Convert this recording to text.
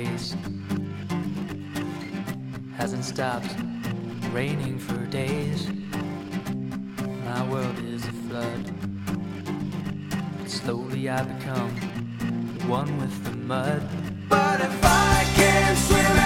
pace. Hasn't stopped raining for days. My world is a flood. Slowly I become one with the mud. But if I can't swim